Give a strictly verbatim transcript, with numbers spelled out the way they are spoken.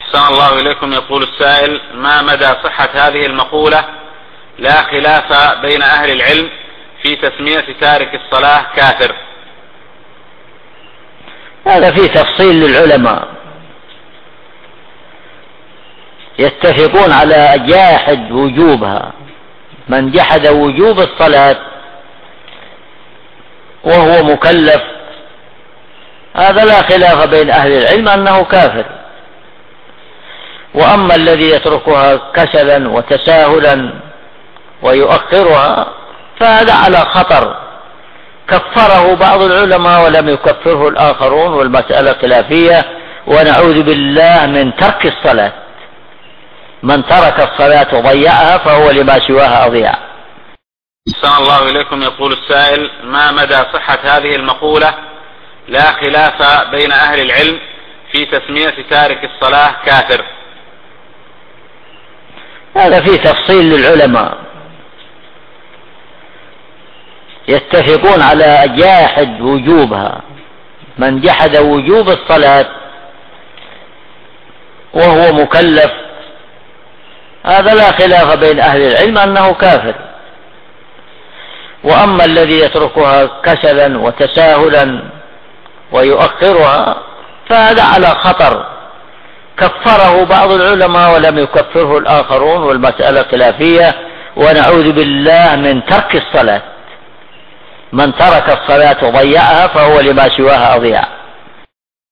أحسن الله إليكم. يقول السائل: ما مدى صحة هذه المقولة: لا خلاف بين أهل العلم في تسمية تارك الصلاة كافر؟ هذا فيه تفصيل للعلماء، يتفقون على جاحد وجوبها. من جحد وجوب الصلاة وهو مكلف هذا لا خلاف بين أهل العلم أنه كافر. وأما الذي يتركها كسلا وتساهلا ويؤخرها فهذا على خطر، كفره بعض العلماء ولم يكفره الآخرون، والمسألة خلافية، ونعوذ بالله من ترك الصلاة. من ترك الصلاة وضيعها فهو لما سواها أضيع. أحسن الله إليكم. يقول السائل: ما مدى صحة هذه المقولة: لا خلاف بين أهل العلم في تسمية تارك الصلاة كافر؟ هذا فيه تفصيل للعلماء، يتفقون على جاحد وجوبها. من جحد وجوب الصلاة وهو مكلف هذا لا خلاف بين أهل العلم أنه كافر. وأما الذي يتركها كسلا وتساهلا ويؤخرها فهذا على خطر، كفره بعض العلماء ولم يكفره الآخرون، والمسألة خلافية، ونعوذ بالله من ترك الصلاة. من ترك الصلاة وضيعها فهو لما سواها أضيع.